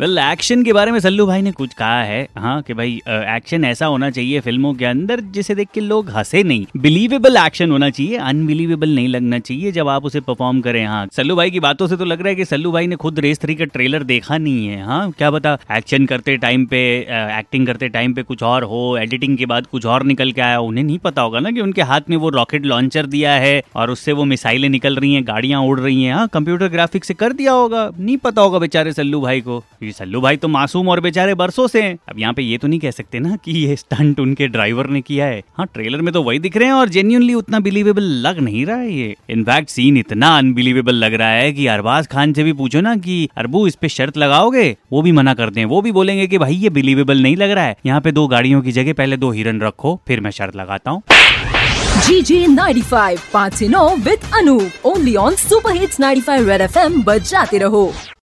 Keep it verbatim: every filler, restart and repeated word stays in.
Well action के बारे में सल्लू भाई ने कुछ कहा है, हाँ कि भाई एक्शन ऐसा होना चाहिए फिल्मों के अंदर जिसे देख के लोग हंसे नहीं, बिलीवेबल एक्शन होना चाहिए, अनबिलीवेबल नहीं लगना चाहिए जब आप उसे परफॉर्म करें। हाँ, सल्लू भाई की बातों से तो लग रहा है कि सल्लू भाई ने खुद रेस थ्री का ट्रेलर देखा नहीं है। हाँ, क्या पता एक्शन करते टाइम पे, एक्टिंग करते टाइम पे कुछ और हो, एडिटिंग के बाद कुछ और निकल के आया, उन्हें नहीं पता होगा ना कि उनके हाथ में वो रॉकेट लॉन्चर दिया है और उससे वो मिसाइलें निकल रही हैं, गाड़ियां उड़ रही हैं। हाँ, कंप्यूटर ग्राफिक से कर दिया होगा, नहीं पता होगा बेचारे सल्लू भाई को। ये सल्लू भाई तो मासूम और बेचारे बरसों से हैं। अब यहाँ पे ये तो नहीं कह सकते ना कि ये स्टंट उनके ड्राइवर ने किया है। हाँ, ट्रेलर में तो वही दिख रहे हैं और जेन्युइनली उतना बिलीवेबल लग नहीं रहा है ये। इनफैक्ट सीन इतना अनबिलीवेबल लग रहा है कि अरबाज खान से भी पूछो ना कि अरबू इस पे शर्त लगाओगे, वो भी मना करते हैं। वो भी बोलेंगे कि भाई ये बिलीवेबल नहीं लग रहा है, यहाँ पे दो गाड़ियों की जगह पहले दो हिरन रखो फिर मैं शर्त लगाता हूँ। जी जी नाइंटी फाइव पाँच से नौ with Anoop, only on super hits ninety five red FM, बजाते रहो।